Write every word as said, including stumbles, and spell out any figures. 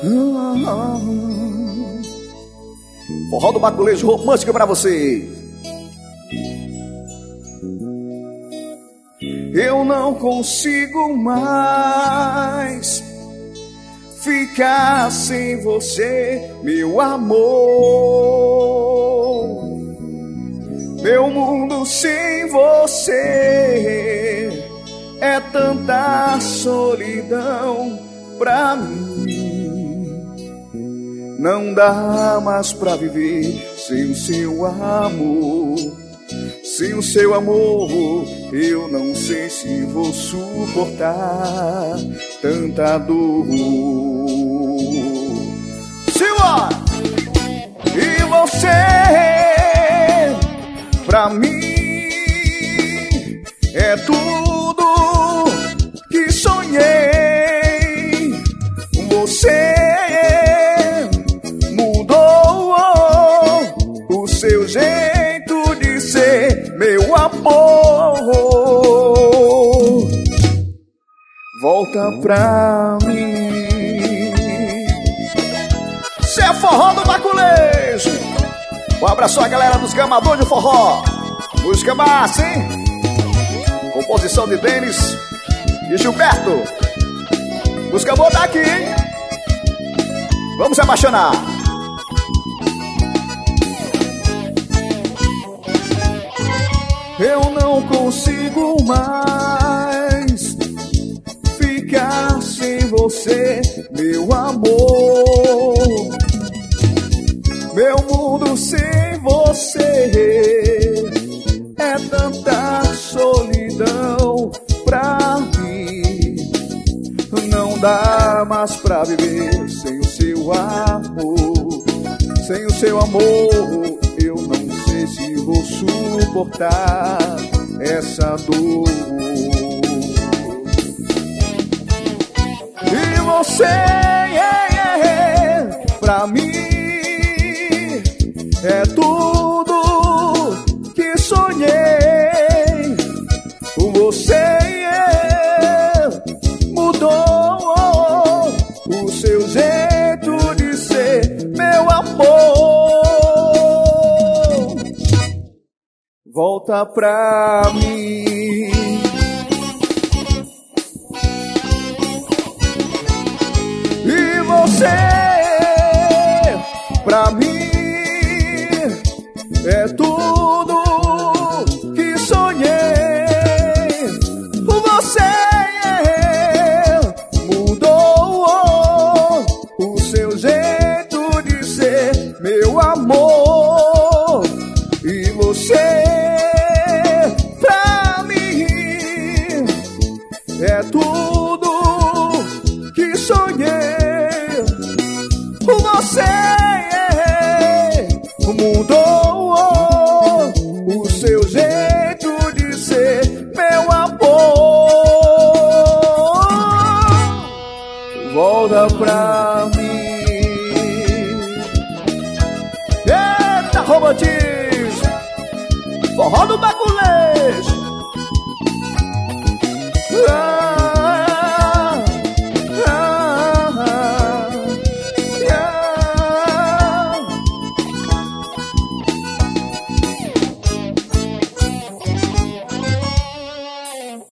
Forró do Baculejo romântico pra você. Eu não consigo mais ficar sem você, meu amor. Meu mundo sem você é tanta solidão pra mim. Não dá mais pra viver sem o seu amor. Sem o seu amor, eu não sei se vou suportar tanta dor. Senhor! E você, pra mim, é tudo que sonhei. Você mudou o seu jeito de ser, meu amor. Volta pra mim. Cê é forró do Baculejo. Um abraço à galera dos gamadores de forró. Música massa, hein? Composição de Denis e Gilberto. Música boa daqui, hein? Vamos se apaixonar. Eu não consigo mais ficar sem você, meu amor. Meu mundo sem você é tanta solidão pra mim. Não dá mais pra viver sem o seu amor. Sem o seu amor, eu não sei se vou suportar essa dor. E você, é, é, pra mim, é tudo que sonhei. Você é, mudou o seu jeito de ser, meu amor. Volta pra mim. E você, pra mim, é tudo que sonhei. Você mudou o seu jeito de ser, meu amor. E você, pra mim, é tudo que sonhei. Você mudou o seu jeito de ser, meu amor. Volta pra mim. Eita, romantismo, forró do Baculejo.